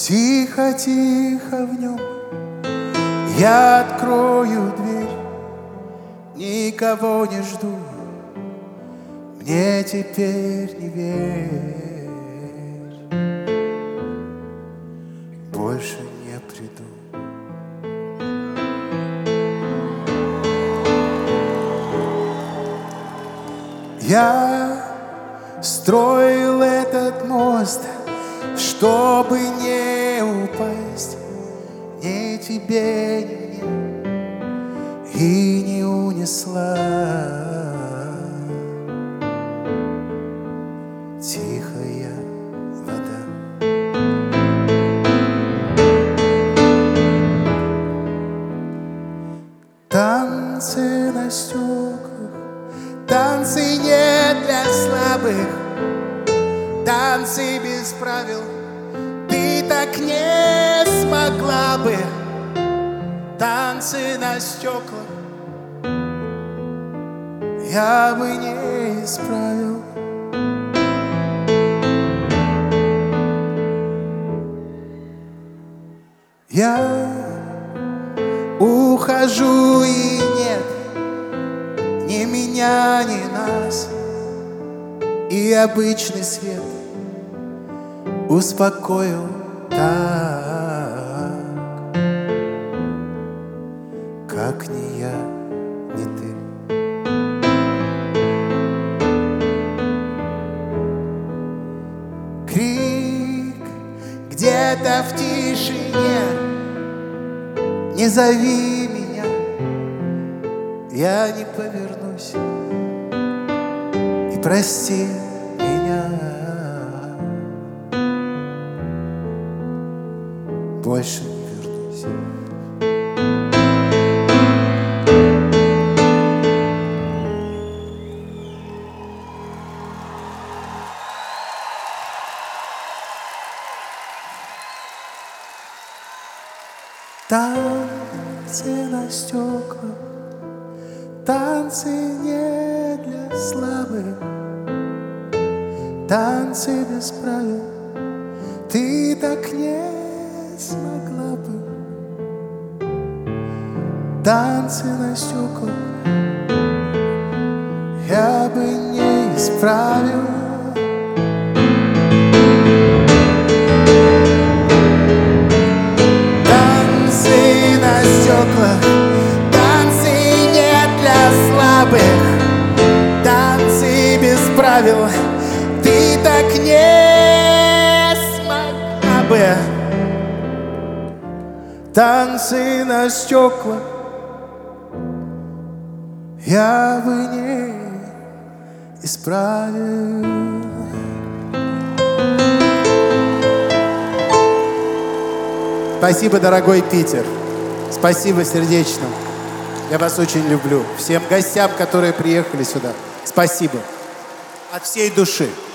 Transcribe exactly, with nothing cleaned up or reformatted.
Тихо-тихо в нем я открою дверь, никого не жду, мне теперь не верь, больше не приду. Я строил этот мост, чтобы не упасть ни тебе, ни мне, и не унесла тихая вода. Танцы на стеклах, танцы не для слабых, танцы без правил, ты так не смогла бы. Танцы на стеклах я бы не исправил. Я ухожу, и нет ни меня, ни нас, и обычный свет успокоил так, как ни я, ни ты. Крик где-то в тишине, не зови меня, я не повернусь, и прости меня, больше не вернусь. Танцы на стеклах, танцы не для слабых, танцы без правил, ты так не смогла бы. Танцы на стеклах я бы не исправил. Танцы не для слабых, танцы без правил, ты так не смогла бы. Танцы на стеклах я бы не исправил. Спасибо, дорогой Питер. Спасибо сердечно. Я вас очень люблю. Всем гостям, которые приехали сюда, спасибо. От всей души.